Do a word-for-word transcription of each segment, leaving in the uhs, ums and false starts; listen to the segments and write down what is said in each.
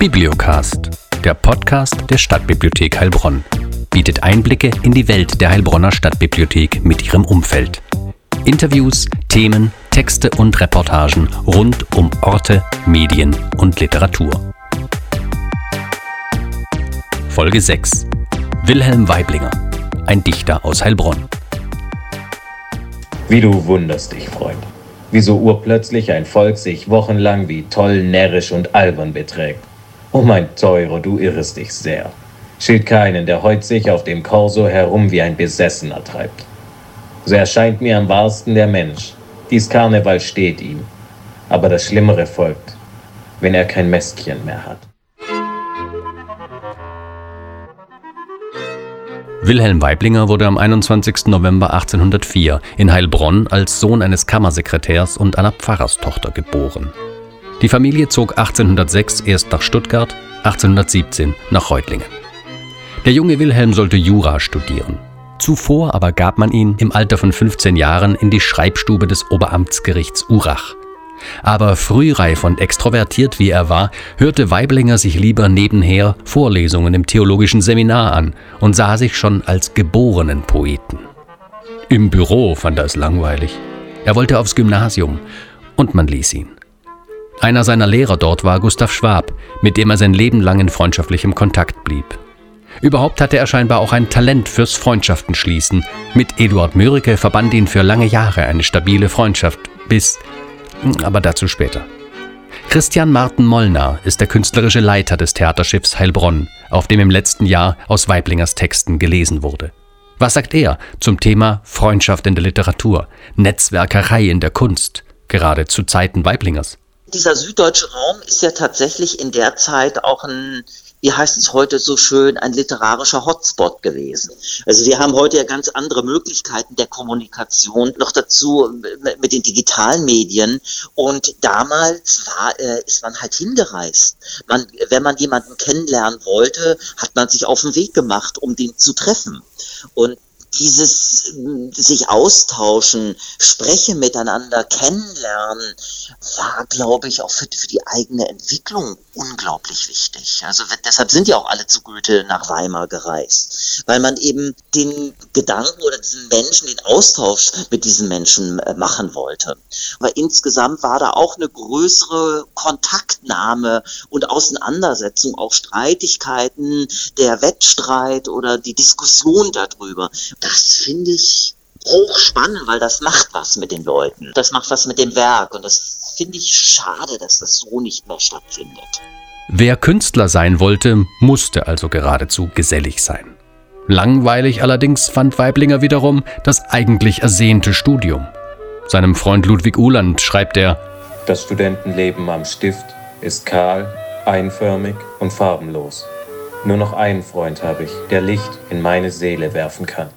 Bibliocast, der Podcast der Stadtbibliothek Heilbronn, bietet Einblicke in die Welt der Heilbronner Stadtbibliothek mit ihrem Umfeld. Interviews, Themen, Texte und Reportagen rund um Orte, Medien und Literatur. Folge sechs. Wilhelm Waiblinger, ein Dichter aus Heilbronn. Wie du wunderst dich, Freund. Wie so urplötzlich ein Volk sich wochenlang wie toll, närrisch und albern beträgt. Oh mein Teurer, du irrest dich sehr. Schilt keinen, der heut sich auf dem Korso herum wie ein Besessener treibt. So erscheint mir am wahrsten der Mensch. Dies Karneval steht ihm. Aber das Schlimmere folgt, wenn er kein Mästchen mehr hat. Wilhelm Waiblinger wurde am einundzwanzigsten November achtzehnhundertvier in Heilbronn als Sohn eines Kammersekretärs und einer Pfarrerstochter geboren. Die Familie zog achtzehnhundertsechs erst nach Stuttgart, achtzehnhundertsiebzehn nach Reutlingen. Der junge Wilhelm sollte Jura studieren. Zuvor aber gab man ihn im Alter von fünfzehn Jahren in die Schreibstube des Oberamtsgerichts Urach. Aber frühreif und extrovertiert wie er war, hörte Waiblinger sich lieber nebenher Vorlesungen im theologischen Seminar an und sah sich schon als geborenen Poeten. Im Büro fand er es langweilig. Er wollte aufs Gymnasium und man ließ ihn. Einer seiner Lehrer dort war Gustav Schwab, mit dem er sein Leben lang in freundschaftlichem Kontakt blieb. Überhaupt hatte er scheinbar auch ein Talent fürs Freundschaften schließen. Mit Eduard Mörike verband ihn für lange Jahre eine stabile Freundschaft, bis... aber dazu später. Christian Marten Molnar ist der künstlerische Leiter des Theaterschiffs Heilbronn, auf dem im letzten Jahr aus Waiblingers Texten gelesen wurde. Was sagt er zum Thema Freundschaft in der Literatur, Netzwerkerei in der Kunst, gerade zu Zeiten Waiblingers? Dieser süddeutsche Raum ist ja tatsächlich in der Zeit auch ein, wie heißt es heute so schön, ein literarischer Hotspot gewesen. Also wir haben heute ja ganz andere Möglichkeiten der Kommunikation, noch dazu mit den digitalen Medien. Und damals war, äh, ist man halt hingereist. Man, wenn man jemanden kennenlernen wollte, hat man sich auf den Weg gemacht, um den zu treffen. Und dieses sich austauschen, sprechen miteinander, kennenlernen, war, glaube ich, auch für, für die eigene Entwicklung unglaublich wichtig. Also deshalb sind ja auch alle zu Goethe nach Weimar gereist, weil man eben den Gedanken oder diesen Menschen, den Austausch mit diesen Menschen machen wollte. Aber insgesamt war da auch eine größere Kontaktnahme und Auseinandersetzung, auch Streitigkeiten, der Wettstreit oder die Diskussion darüber. Das finde ich hochspannend, weil das macht was mit den Leuten. Das macht was mit dem Werk und das finde ich schade, dass das so nicht mehr stattfindet. Wer Künstler sein wollte, musste also geradezu gesellig sein. Langweilig allerdings fand Waiblinger wiederum das eigentlich ersehnte Studium. Seinem Freund Ludwig Uhland schreibt er: Das Studentenleben am Stift ist kahl, einförmig und farbenlos. Nur noch einen Freund habe ich, der Licht in meine Seele werfen kann.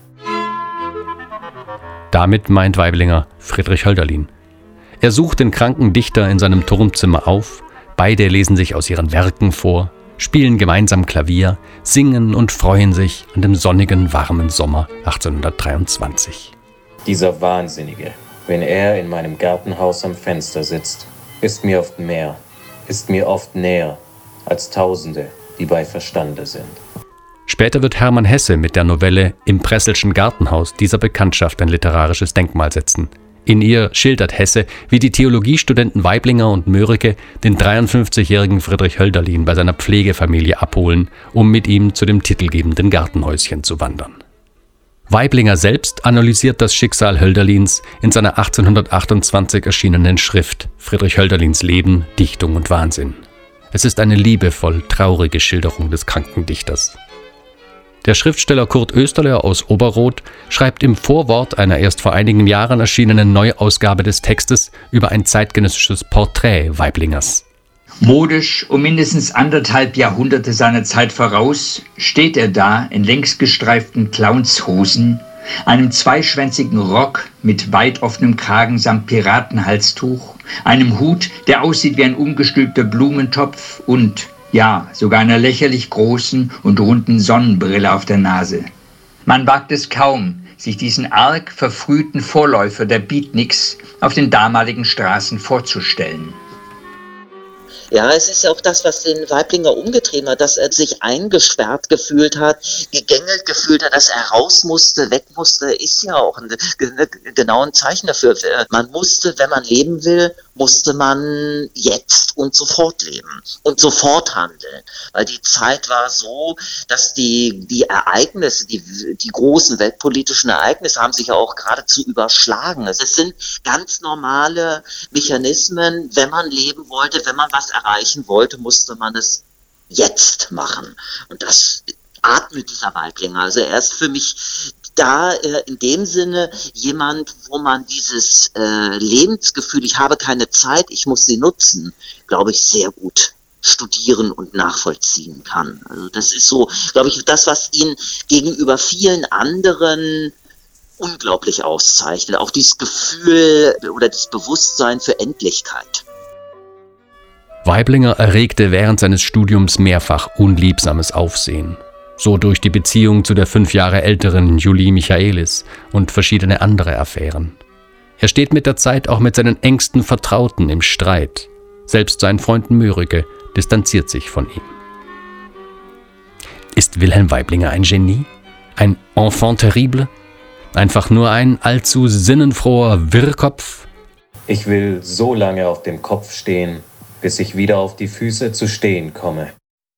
Damit meint Waiblinger Friedrich Hölderlin. Er sucht den kranken Dichter in seinem Turmzimmer auf, beide lesen sich aus ihren Werken vor, spielen gemeinsam Klavier, singen und freuen sich an dem sonnigen, warmen Sommer achtzehnhundertdreiundzwanzig. Dieser Wahnsinnige, wenn er in meinem Gartenhaus am Fenster sitzt, ist mir oft mehr, ist mir oft näher als Tausende, die bei Verstande sind. Später wird Hermann Hesse mit der Novelle Im Presselschen Gartenhaus dieser Bekanntschaft ein literarisches Denkmal setzen. In ihr schildert Hesse, wie die Theologiestudenten Waiblinger und Mörike den dreiundfünfzigjährigen Friedrich Hölderlin bei seiner Pflegefamilie abholen, um mit ihm zu dem titelgebenden Gartenhäuschen zu wandern. Waiblinger selbst analysiert das Schicksal Hölderlins in seiner achtzehnhundertachtundzwanzig erschienenen Schrift Friedrich Hölderlins Leben, Dichtung und Wahnsinn. Es ist eine liebevoll traurige Schilderung des kranken Dichters. Der Schriftsteller Kurt Oesterle aus Oberroth schreibt im Vorwort einer erst vor einigen Jahren erschienenen Neuausgabe des Textes über ein zeitgenössisches Porträt Waiblingers. Modisch um mindestens anderthalb Jahrhunderte seiner Zeit voraus steht er da in längst gestreiften Clownshosen, einem zweischwänzigen Rock mit weit offenem Kragen samt Piratenhalstuch, einem Hut, der aussieht wie ein umgestülpter Blumentopf und, ja, sogar einer lächerlich großen und runden Sonnenbrille auf der Nase. Man wagt es kaum, sich diesen arg verfrühten Vorläufer der Beatniks auf den damaligen Straßen vorzustellen. Ja, es ist ja auch das, was den Waiblinger umgetrieben hat, dass er sich eingesperrt gefühlt hat, gegängelt gefühlt hat, dass er raus musste, weg musste, ist ja auch ein, ein, genau ein Zeichen dafür. Man musste, wenn man leben will, musste man jetzt und sofort leben und sofort handeln. Weil die Zeit war so, dass die, die Ereignisse, die, die großen weltpolitischen Ereignisse haben sich ja auch geradezu überschlagen. Es sind ganz normale Mechanismen, wenn man leben wollte, wenn man was erreichen wollte, musste man es jetzt machen. Und das atmet dieser Waiblinger. Also er ist für mich da äh, in dem Sinne jemand, wo man dieses äh, Lebensgefühl, ich habe keine Zeit, ich muss sie nutzen, glaube ich, sehr gut studieren und nachvollziehen kann. Also das ist so, glaube ich, das, was ihn gegenüber vielen anderen unglaublich auszeichnet. Auch dieses Gefühl oder das Bewusstsein für Endlichkeit. Waiblinger erregte während seines Studiums mehrfach unliebsames Aufsehen. So durch die Beziehung zu der fünf Jahre älteren Julie Michaelis und verschiedene andere Affären. Er steht mit der Zeit auch mit seinen engsten Vertrauten im Streit. Selbst sein Freund Mörike distanziert sich von ihm. Ist Wilhelm Waiblinger ein Genie? Ein Enfant terrible? Einfach nur ein allzu sinnenfroher Wirrkopf? Ich will so lange auf dem Kopf stehen, bis ich wieder auf die Füße zu stehen komme.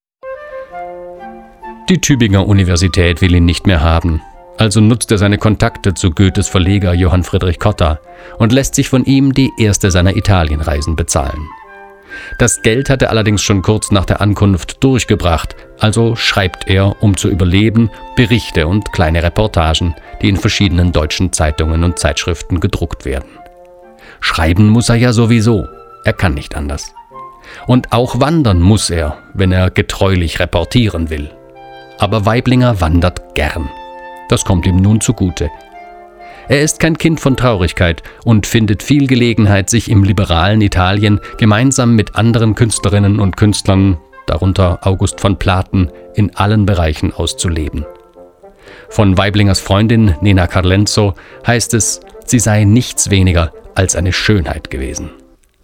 Die Tübinger Universität will ihn nicht mehr haben. Also nutzt er seine Kontakte zu Goethes Verleger Johann Friedrich Cotta und lässt sich von ihm die erste seiner Italienreisen bezahlen. Das Geld hat er allerdings schon kurz nach der Ankunft durchgebracht, also schreibt er, um zu überleben, Berichte und kleine Reportagen, die in verschiedenen deutschen Zeitungen und Zeitschriften gedruckt werden. Schreiben muss er ja sowieso, er kann nicht anders. Und auch wandern muss er, wenn er getreulich reportieren will. Aber Waiblinger wandert gern. Das kommt ihm nun zugute. Er ist kein Kind von Traurigkeit und findet viel Gelegenheit, sich im liberalen Italien gemeinsam mit anderen Künstlerinnen und Künstlern, darunter August von Platen, in allen Bereichen auszuleben. Von Waiblingers Freundin Nena Carlenzo heißt es, sie sei nichts weniger als eine Schönheit gewesen.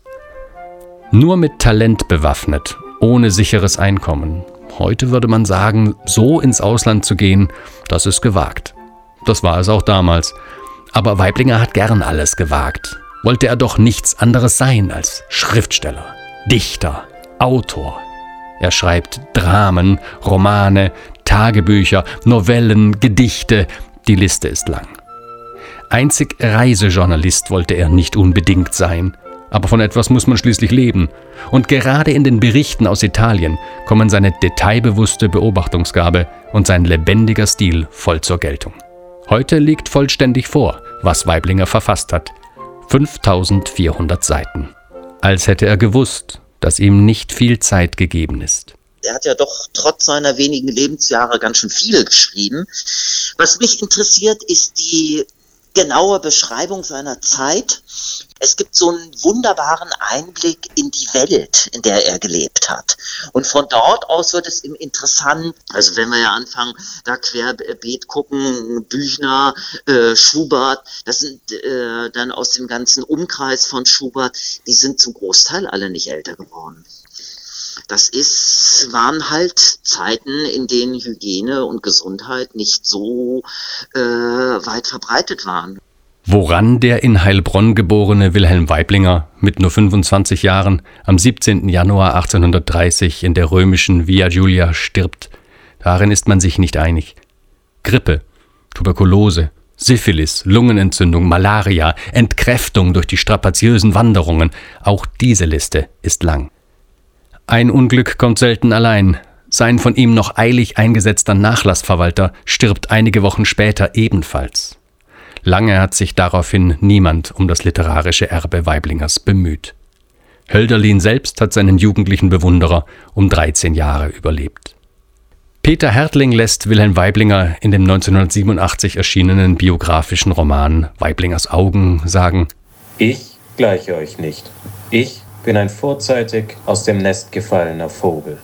Nur mit Talent bewaffnet, ohne sicheres Einkommen. Heute würde man sagen, so ins Ausland zu gehen, das ist gewagt. Das war es auch damals. Aber Waiblinger hat gern alles gewagt. Wollte er doch nichts anderes sein als Schriftsteller, Dichter, Autor. Er schreibt Dramen, Romane, Tagebücher, Novellen, Gedichte. Die Liste ist lang. Einzig Reisejournalist wollte er nicht unbedingt sein. Aber von etwas muss man schließlich leben. Und gerade in den Berichten aus Italien kommen seine detailbewusste Beobachtungsgabe und sein lebendiger Stil voll zur Geltung. Heute liegt vollständig vor, was Waiblinger verfasst hat. fünftausendvierhundert Seiten. Als hätte er gewusst, dass ihm nicht viel Zeit gegeben ist. Er hat ja doch trotz seiner wenigen Lebensjahre ganz schön viel geschrieben. Was mich interessiert, ist die genaue Beschreibung seiner Zeit. Es gibt so einen wunderbaren Einblick in die Welt, in der er gelebt hat. Und von dort aus wird es ihm interessant, also wenn wir ja anfangen, da querbeet gucken, Büchner, äh, Schubert, das sind äh, dann aus dem ganzen Umkreis von Schubert, die sind zum Großteil alle nicht älter geworden. Das ist, waren halt Zeiten, in denen Hygiene und Gesundheit nicht so äh, weit verbreitet waren. Woran der in Heilbronn geborene Wilhelm Waiblinger mit nur fünfundzwanzig Jahren am siebzehnten Januar achtzehnhundertdreißig in der römischen Via Giulia stirbt, darin ist man sich nicht einig. Grippe, Tuberkulose, Syphilis, Lungenentzündung, Malaria, Entkräftung durch die strapaziösen Wanderungen, auch diese Liste ist lang. Ein Unglück kommt selten allein. Sein von ihm noch eilig eingesetzter Nachlassverwalter stirbt einige Wochen später ebenfalls. Lange hat sich daraufhin niemand um das literarische Erbe Waiblingers bemüht. Hölderlin selbst hat seinen jugendlichen Bewunderer um dreizehn Jahre überlebt. Peter Härtling lässt Wilhelm Waiblinger in dem neunzehnhundertsiebenundachtzig erschienenen biografischen Roman Waiblingers Augen sagen: Ich gleiche euch nicht. Ich bin ein vorzeitig aus dem Nest gefallener Vogel.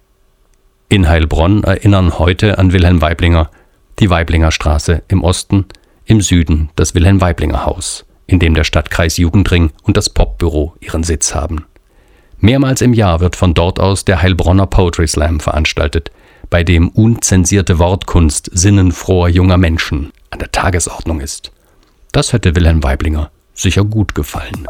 In Heilbronn erinnern heute an Wilhelm Waiblinger die Waiblinger Straße im Osten, im Süden das Wilhelm-Waiblinger-Haus, in dem der Stadtkreis Jugendring und das Popbüro ihren Sitz haben. Mehrmals im Jahr wird von dort aus der Heilbronner Poetry Slam veranstaltet, bei dem unzensierte Wortkunst sinnenfroher junger Menschen an der Tagesordnung ist. Das hätte Wilhelm Waiblinger sicher gut gefallen.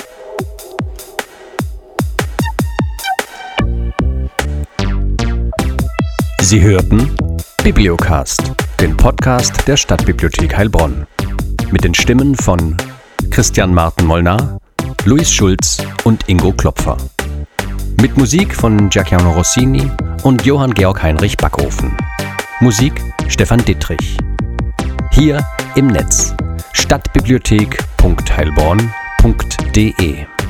Sie hörten Bibliocast, den Podcast der Stadtbibliothek Heilbronn. Mit den Stimmen von Christian Martin Molnar, Luis Schulz und Ingo Klopfer. Mit Musik von Giacomo Rossini und Johann Georg Heinrich Backhofen. Musik Stefan Dittrich. Hier im Netz stadtbibliothek punkt heilbronn punkt de